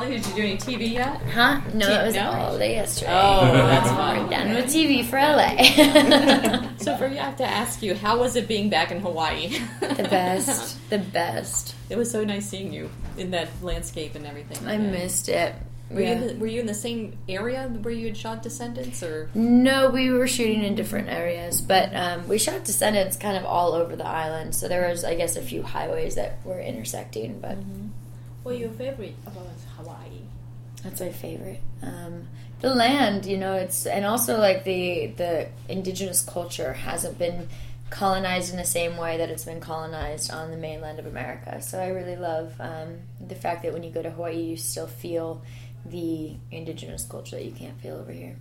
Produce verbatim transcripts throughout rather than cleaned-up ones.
Did you do any T V yet? Huh? No, T- that was no? all day yesterday. Oh, that's fine. We're done with T V for L A. So, for you, I have to ask you, how was it being back in Hawaii? The best. The best. It was so nice seeing you in that landscape and everything. I missed it. Were, Yeah. you, were you in the same area where you had shot Descendants, or? No, we were shooting in different areas, but um, we shot Descendants kind of all over the island. So there was, I guess, a few highways that were intersecting, but Mm-hmm. What are your favorite about Hawaii? that's my favorite. Um, the land, you know, it's and also like the the indigenous culture hasn't been colonized in the same way that it's been colonized on the mainland of America. So I really love um, the fact that when you go to Hawaii, you still feel the indigenous culture that you can't feel over here.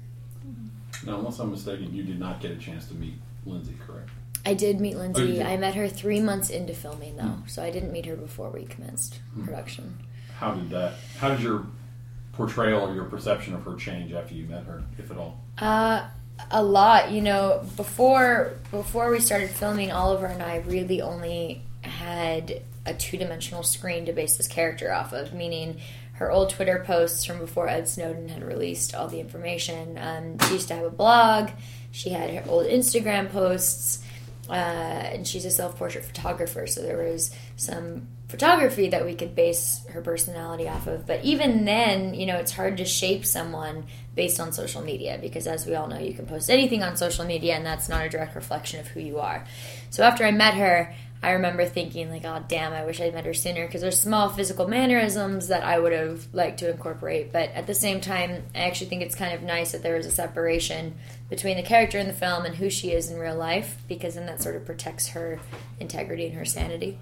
Now, unless I'm mistaken, you did not get a chance to meet Lindsay, correct? I did meet Oh, you Lindsay. did? I met her three months into filming, though, Hmm. so I didn't meet her before we commenced Hmm. production. How did that? How did your portrayal or your perception of her change after you met her, if at all? Uh, a lot. You know, before before we started filming, Oliver and I really only had a two-dimensional screen to base this character off of, meaning her old Twitter posts from before Ed Snowden had released all the information. Um, she used to have a blog. She had her old Instagram posts. Uh, and she's a self-portrait photographer, so there was some photography that we could base her personality off of. But even then, you know, it's hard to shape someone based on social media, because as we all know, you can post anything on social media and that's not a direct reflection of who you are. So after I met her, I remember thinking, like, oh, damn, I wish I'd met her sooner, because there's small physical mannerisms that I would have liked to incorporate. But at the same time, I actually think it's kind of nice that there is a separation between the character in the film and who she is in real life, because then that sort of protects her integrity and her sanity.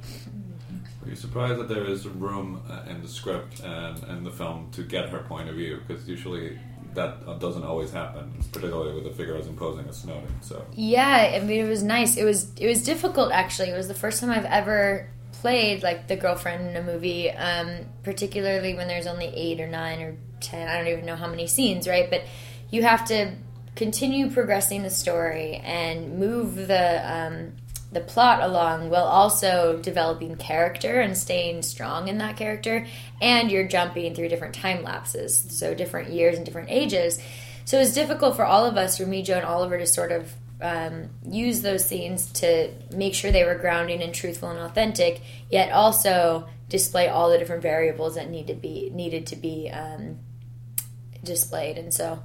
Are you surprised that there is room uh, in the script and, and the film to get her point of view? Because usually that uh, doesn't always happen, particularly with a figure as imposing as Snowden. So yeah, I mean, it was nice. It was it was difficult, actually. It was the first time I've ever played like the girlfriend in a movie, um, particularly when there's only eight or nine or ten. I don't even know how many scenes, right? But you have to continue progressing the story and move the um, the plot along while also developing character and staying strong in that character, and you're jumping through different time lapses, so different years and different ages. So it was difficult for all of us, for me, Joe, and Oliver, to sort of um, use those scenes to make sure they were grounding and truthful and authentic, yet also display all the different variables that need to be needed to be um, displayed. And so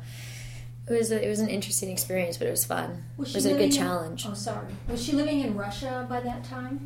It was a, it was an interesting experience, but it was fun. Was it was she a good living in- challenge. Oh, sorry. Was she living in Russia by that time?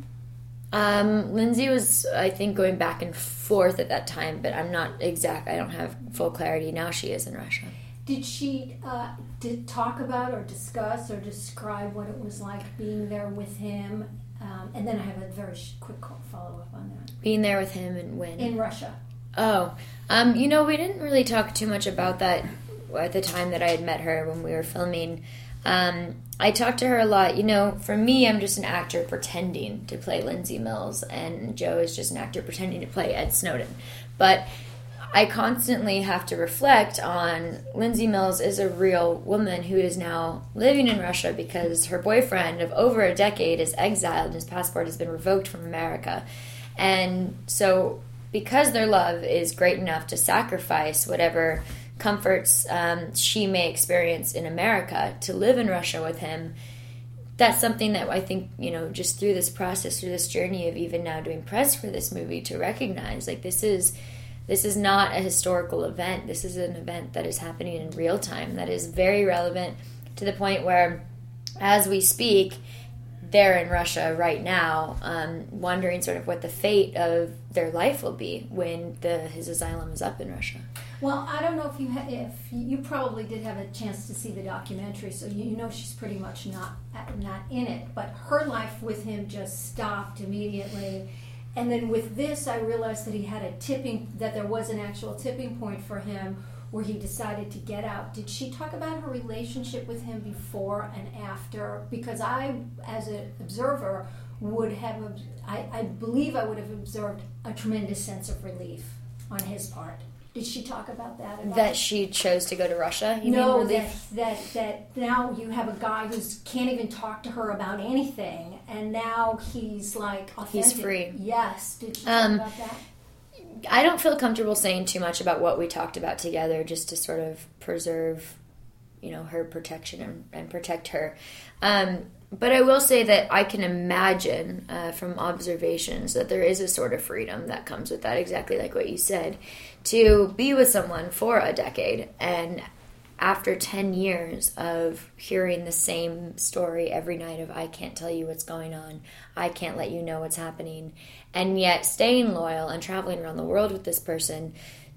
Um, Lindsay was, I think, going back and forth at that time, but I'm not exact. I don't have full clarity. Now she is in Russia. Did she uh, did talk about or discuss or describe what it was like being there with him? Um, and then I have a very sh- quick follow up on that. Being there with him and when? In Russia. Oh, um, you know, we didn't really talk too much about that at the time that I had met her when we were filming. Um, I talked to her a lot. You know, for me, I'm just an actor pretending to play Lindsay Mills, and Joe is just an actor pretending to play Ed Snowden. But I constantly have to reflect on Lindsay Mills is a real woman who is now living in Russia because her boyfriend of over a decade is exiled and his passport has been revoked from America. And so because their love is great enough to sacrifice whatever comforts um, she may experience in America to live in Russia with him, that's something that I think, you know, just through this process, through this journey of even now doing press for this movie, to recognize, like, this is this is not a historical event. This is an event that is happening in real time, that is very relevant to the point where, as we speak, they're in Russia right now, um, wondering sort of what the fate of their life will be when the his asylum is up in Russia. Well, I don't know if you ha- if you probably did have a chance to see the documentary, so you know she's pretty much not not in it. But her life with him just stopped immediately, and then with this, I realized that he had a tipping that there was an actual tipping point for him where he decided to get out. Did she talk about her relationship with him before and after? Because I, as an observer, would have I, I believe I would have observed a tremendous sense of relief on his part. Did she talk about that? About that she chose to go to Russia? You no, mean that, that that now you have a guy who can't even talk to her about anything, and now he's like authentic. He's free. Yes. Did she Um, talk about that? I don't feel comfortable saying too much about what we talked about together, just to sort of preserve, you know, her protection and, and protect her. Um, but I will say that I can imagine uh, from observations that there is a sort of freedom that comes with that, exactly like what you said, to be with someone for a decade, and after ten years of hearing the same story every night of I can't tell you what's going on, I can't let you know what's happening, and yet staying loyal and traveling around the world with this person,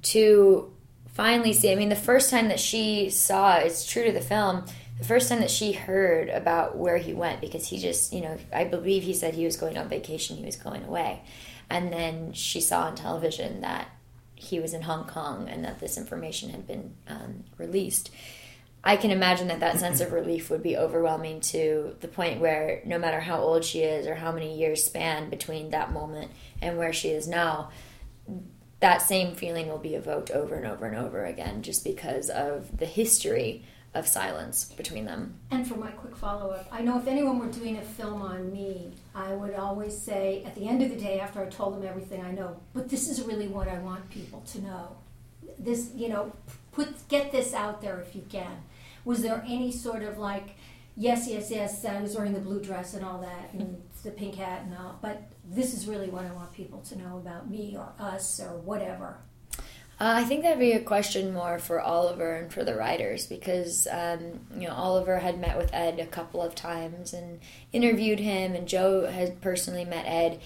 to finally see, I mean, the first time that she saw, it's true to the film, the first time that she heard about where he went, because he just, you know, I believe he said he was going on vacation, he was going away, and then she saw on television that he was in Hong Kong and that this information had been um, released. I can imagine that that sense of relief would be overwhelming, to the point where no matter how old she is or how many years span between that moment and where she is now, that same feeling will be evoked over and over and over again, just because of the history of silence between them. And for my quick follow-up, I know if anyone were doing a film on me, I would always say at the end of the day, after I told them everything I know, but this is really what I want people to know. This, you know, put get this out there if you can. Was there any sort of like, yes, yes, yes, I was wearing the blue dress and all that, and the pink hat and all, but this is really what I want people to know about me or us or whatever? Uh, I think that'd be a question more for Oliver and for the writers, because um, you know, Oliver had met with Ed a couple of times and interviewed him, and Joe had personally met Ed.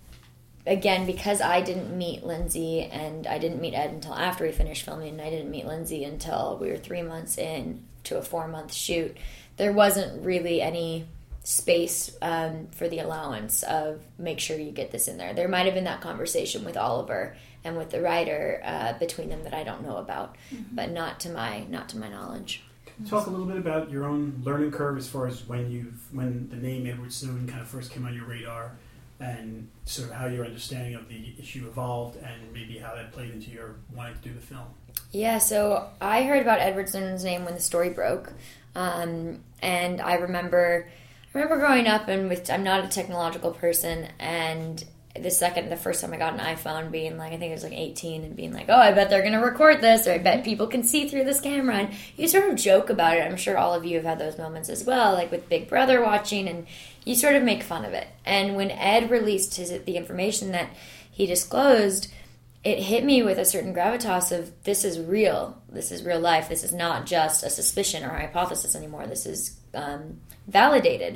Again, because I didn't meet Lindsay and I didn't meet Ed until after we finished filming, and I didn't meet Lindsay until we were three months in to a four-month shoot, there wasn't really any space um, for the allowance of make sure you get this in there. There might have been that conversation with Oliver and with the writer uh, between them that I don't know about, mm-hmm. but not to my not to my knowledge. Can you talk a little bit about your own learning curve as far as when you when the name Edward Snowden kind of first came on your radar, and sort of how your understanding of the issue evolved, and maybe how that played into your wanting to do the film? Yeah, so I heard about Edward Snowden's name when the story broke, um, and I remember. I remember growing up, and with I'm not a technological person, and the second, the first time I got an iPhone, being like, I think it was like eighteen, and being like, oh, I bet they're going to record this, or I bet people can see through this camera, and you sort of joke about it. I'm sure all of you have had those moments as well, like with Big Brother watching, and you sort of make fun of it. And when Ed released his the information that he disclosed, it hit me with a certain gravitas of, this is real, this is real life, this is not just a suspicion or a hypothesis anymore, this is um, validated.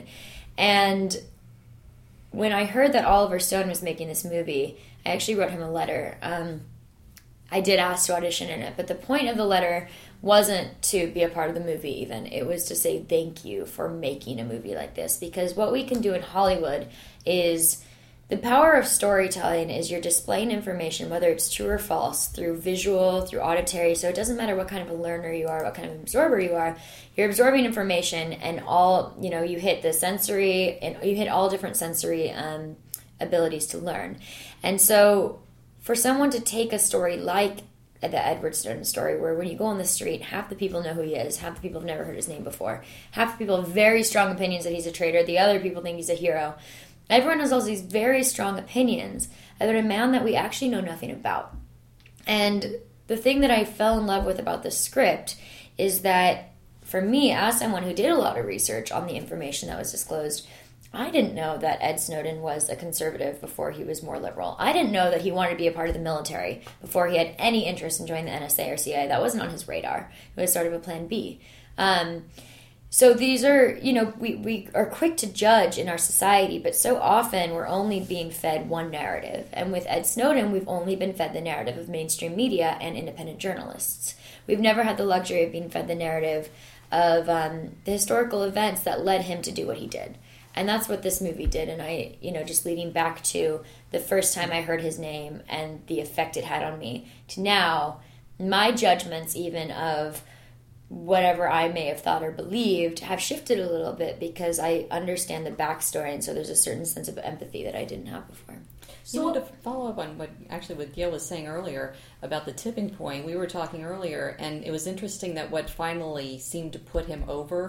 And when I heard that Oliver Stone was making this movie, I actually wrote him a letter. Um, I did ask to audition in it, but the point of the letter wasn't to be a part of the movie even. It was to say thank you for making a movie like this, because what we can do in Hollywood is... the power of storytelling is you're displaying information, whether it's true or false, through visual, through auditory. So it doesn't matter what kind of a learner you are, what kind of absorber you are. You're absorbing information, and all, you know, you hit the sensory, and you hit all different sensory um, abilities to learn. And so for someone to take a story like the Edward Snowden story, where when you go on the street, half the people know who he is, half the people have never heard his name before, half the people have very strong opinions that he's a traitor, the other people think he's a hero. Everyone has all these very strong opinions about a man that we actually know nothing about. And the thing that I fell in love with about this script is that, for me, as someone who did a lot of research on the information that was disclosed, I didn't know that Ed Snowden was a conservative before he was more liberal. I didn't know that he wanted to be a part of the military before he had any interest in joining the N S A or C I A. That wasn't on his radar. It was sort of a plan B. Um... So these are, you know, we, we are quick to judge in our society, but so often we're only being fed one narrative. And with Ed Snowden, we've only been fed the narrative of mainstream media and independent journalists. We've never had the luxury of being fed the narrative of um, the historical events that led him to do what he did. And that's what this movie did. And I, you know, just leading back to the first time I heard his name and the effect it had on me, to now, my judgments even of whatever I may have thought or believed have shifted a little bit, because I understand the backstory, and so there's a certain sense of empathy that I didn't have before. So, you know, to follow up on what actually what Gail was saying earlier about the tipping point, we were talking earlier, and it was interesting that what finally seemed to put him over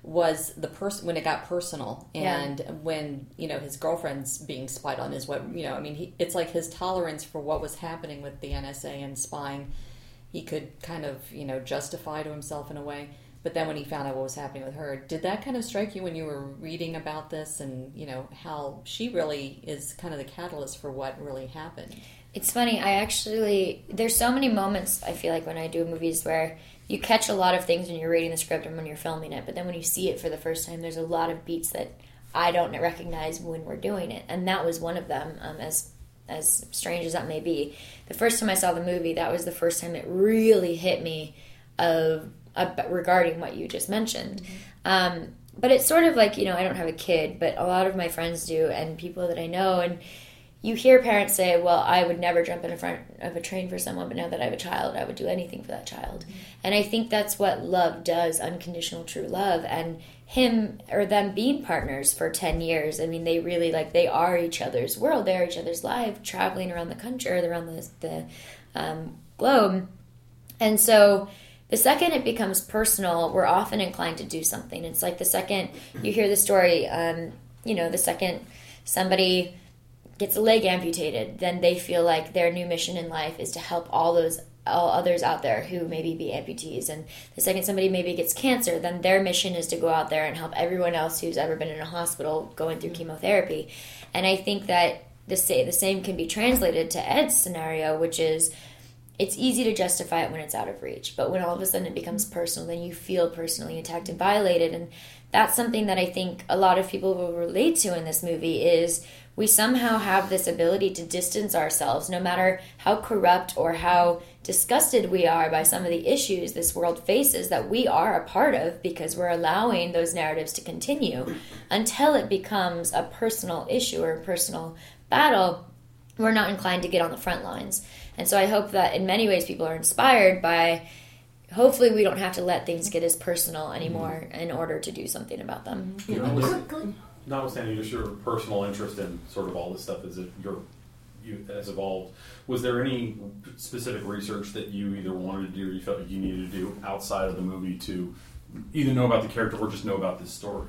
was the person when it got personal, and Yeah. when you know his girlfriend's being spied on is what you know. I mean, he, it's like his tolerance for what was happening with the N S A and spying, he could kind of you know justify to himself in a way. But then when he found out what was happening with her, did that kind of strike you when you were reading about this, and you know how she really is kind of the catalyst for what really happened? It's funny, I actually, there's so many moments, I feel like, when I do movies where you catch a lot of things when you're reading the script and when you're filming it, but then when you see it for the first time, there's a lot of beats that I don't recognize when we're doing it, and that was one of them, um, as as strange as that may be. The first time I saw the movie, that was the first time it really hit me of, of regarding what you just mentioned. Mm-hmm. Um, but it's sort of like, you know, I don't have a kid, but a lot of my friends do, and people that I know, and you hear parents say, well, I would never jump in front of a train for someone, but now that I have a child, I would do anything for that child. Mm-hmm. And I think that's what love does, unconditional true love. And him or them being partners for ten years, I mean, they really, like, they are each other's world. They are each other's life, traveling around the country, or around the, the um, globe. And so the second it becomes personal, we're often inclined to do something. It's like the second you hear the story, um, you know, the second somebody gets a leg amputated, then they feel like their new mission in life is to help all those all others out there who maybe be amputees. And the second somebody maybe gets cancer, then their mission is to go out there and help everyone else who's ever been in a hospital going through chemotherapy. And I think that the same, the same can be translated to Ed's scenario, which is it's easy to justify it when it's out of reach, but when all of a sudden it becomes personal, then you feel personally attacked and violated. And that's something that I think a lot of people will relate to in this movie is we somehow have this ability to distance ourselves, no matter how corrupt or how disgusted we are by some of the issues this world faces that we are a part of, because we're allowing those narratives to continue until it becomes a personal issue or a personal battle. We're not inclined to get on the front lines. And so I hope that in many ways people are inspired by, hopefully we don't have to let things get as personal anymore in order to do something about them. You know, notwithstanding just your personal interest in sort of all this stuff as it your you has evolved, was there any specific research that you either wanted to do or you felt like you needed to do outside of the movie to either know about the character or just know about this story?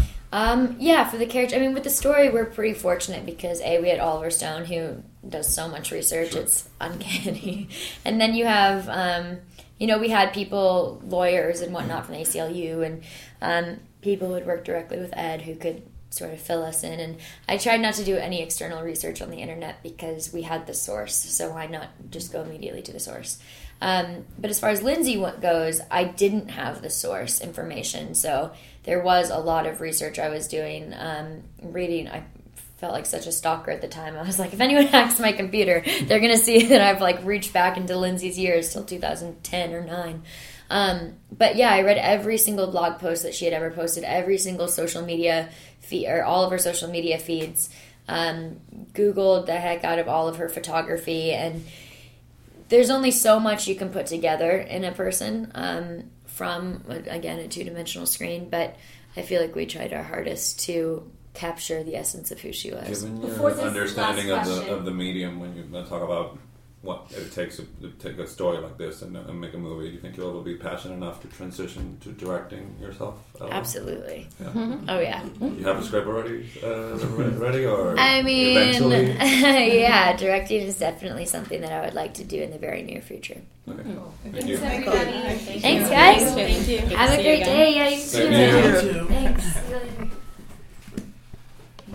Um, yeah, for the character, I mean, with the story, we're pretty fortunate because, A, we had Oliver Stone, who does so much research, sure. It's uncanny. And then you have, um, you know, we had people, lawyers and whatnot from the A C L U, and um, people who would work directly with Ed who could sort of fill us in. And I tried not to do any external research on the internet because we had the source, so why not just go immediately to the source? Um, but as far as Lindsay goes, I didn't have the source information, so there was a lot of research I was doing, um, reading. I felt like such a stalker at the time. I was like, if anyone hacks my computer, they're going to see that I've like reached back into Lindsay's years till two thousand ten or nine. Um, but yeah, I read every single blog post that she had ever posted, every single social media feed, or all of her social media feeds, um, Googled the heck out of all of her photography, and there's only so much you can put together in a person um, from, again, a two-dimensional screen, but I feel like we tried our hardest to capture the essence of who she was. Given Before your this understanding last of the question. of the medium, when you talk about what it takes to take a story like this and, and make a movie, do you think you'll ever be passionate enough to transition to directing yourself? at all? Absolutely. Yeah. Mm-hmm. Oh, yeah. You have a script already uh, ready, or I mean, eventually? yeah, directing is definitely something that I would like to do in the very near future. Okay. Cool. Thank you. Thanks, everybody. Thanks, guys. Thank you. Have a See you great again. day. Yeah, you Thank too. you. too. Thanks.